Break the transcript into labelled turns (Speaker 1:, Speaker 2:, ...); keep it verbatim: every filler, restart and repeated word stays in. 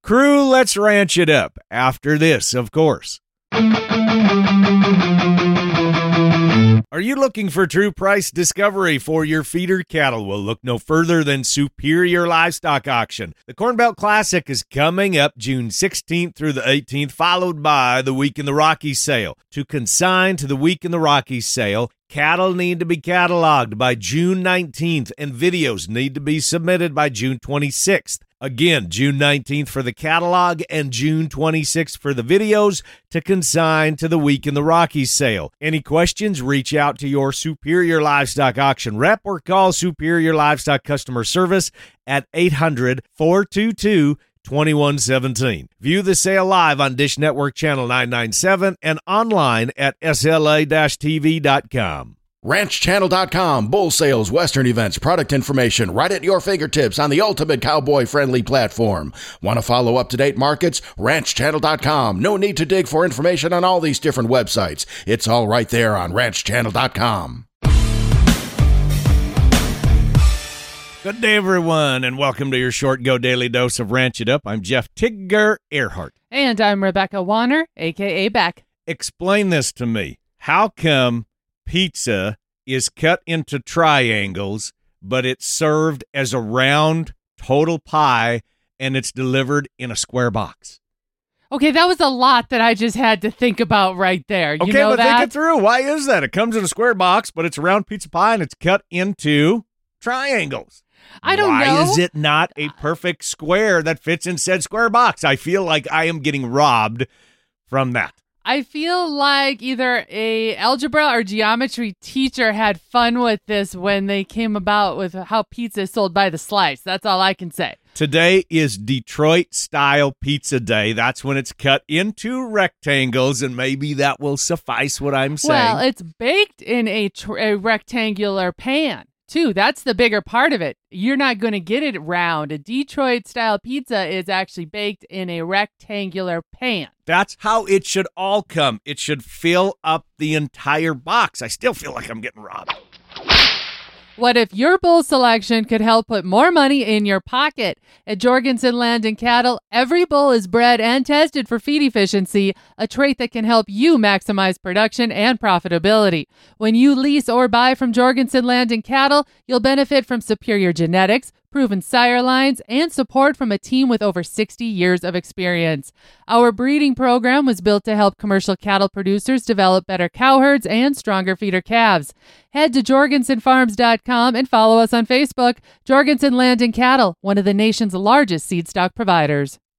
Speaker 1: Crew, let's ranch it up. After this, of course. Are you looking for true price discovery for your feeder cattle? Well, look no further than Superior Livestock Auction. The Corn Belt Classic is coming up June sixteenth through the eighteenth, followed by the Week in the Rockies sale. To consign to the Week in the Rockies sale, cattle need to be cataloged by June nineteenth, and videos need to be submitted by June twenty-sixth. Again, June nineteenth for the catalog and June twenty-sixth for the videos to consign to the Week in the Rockies sale. Any questions, reach out to your Superior Livestock Auction rep or call Superior Livestock Customer Service at eight hundred, four two two, two one one seven. View the sale live on Dish Network Channel nine ninety-seven and online at S L A T V dot com.
Speaker 2: ranch channel dot com, bull sales, western events, product information, right at your fingertips on the ultimate cowboy-friendly platform. Want to follow up-to-date markets? ranch channel dot com. No need to dig for information on all these different websites. It's all right there on ranch channel dot com.
Speaker 1: Good day, everyone, and welcome to your short Go Daily Dose of Ranch It Up. I'm Jeff Tigger Earhart.
Speaker 3: And I'm Rebecca Warner, a k a. Beck.
Speaker 1: Explain this to me. How come pizza is cut into triangles, but it's served as a round total pie, and it's delivered in a square box?
Speaker 3: Okay, that was a lot that I just had to think about right there. You
Speaker 1: okay,
Speaker 3: know
Speaker 1: but
Speaker 3: that?
Speaker 1: think it through. Why is that? It comes in a square box, but it's a round pizza pie, and it's cut into triangles.
Speaker 3: I don't
Speaker 1: Why
Speaker 3: know.
Speaker 1: Why is it not a perfect square that fits in said square box? I feel like I am getting robbed from that.
Speaker 3: I feel like either a algebra or geometry teacher had fun with this when they came about with how pizza is sold by the slice. That's all I can say.
Speaker 1: Today is Detroit-style pizza day. That's when it's cut into rectangles, and maybe that will suffice what I'm saying.
Speaker 3: Well, it's baked in a, tr- a rectangular pan, too. That's the bigger part of it. You're not going to get it round. A Detroit-style pizza is actually baked in a rectangular pan.
Speaker 1: That's how it should all come. It should fill up the entire box. I still feel like I'm getting robbed.
Speaker 3: What if your bull selection could help put more money in your pocket? At Jorgensen Land and Cattle, every bull is bred and tested for feed efficiency, a trait that can help you maximize production and profitability. When you lease or buy from Jorgensen Land and Cattle, you'll benefit from superior genetics, proven sire lines, and support from a team with over sixty years of experience. Our breeding program was built to help commercial cattle producers develop better cow herds and stronger feeder calves. Head to jorgensen farms dot com and follow us on Facebook. Jorgensen Land and Cattle, one of the nation's largest seed stock providers.